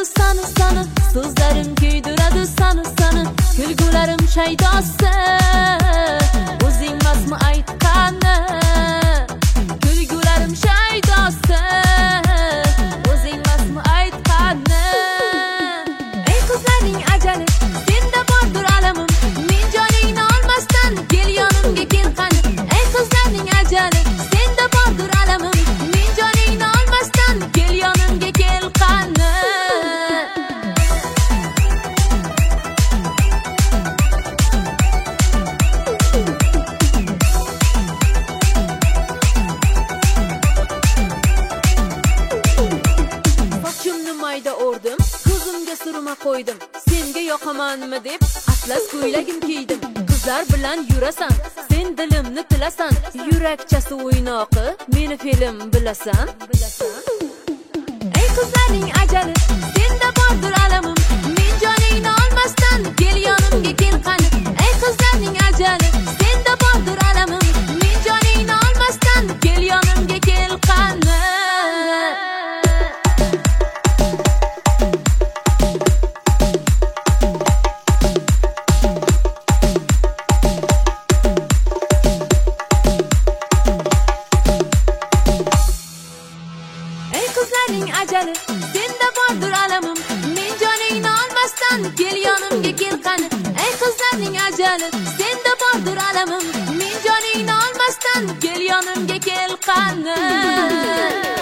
sana so'zlarim kuydiradi sana kulgularim shaydosi o'zing masmi aytqani kulgularim shaydosi o'zing masmi aytqani ey qizlarning ajali senda bordir alamim men joningni olmasdan kel yonimga kel qani ey qizlarning ajali senda bordir alamim men joningni olmasdan kel yonimga kel qani mayda o'rdim ko'zimga surma qo'ydim senga yoqamanmi deb atlas ko'ylagim kiydim qizlar bilan yurasan sen dilimni tilasan yurakchasi o'ynoqi meni fe'lim bilasan ey qizlarning ajali senda bordir alamim men joningni olmasdan kel yonimga kel qani ey qizlarning ajali senda bordir alamim men joningni olmasdan kel yonimga kel qani qizlarning ajali senda bordir alamim men joningni olmasdan kel yonimga kel qani ey qizlarning ajali senda bordir alamim men joningni olmasdan kel yonimga kel qani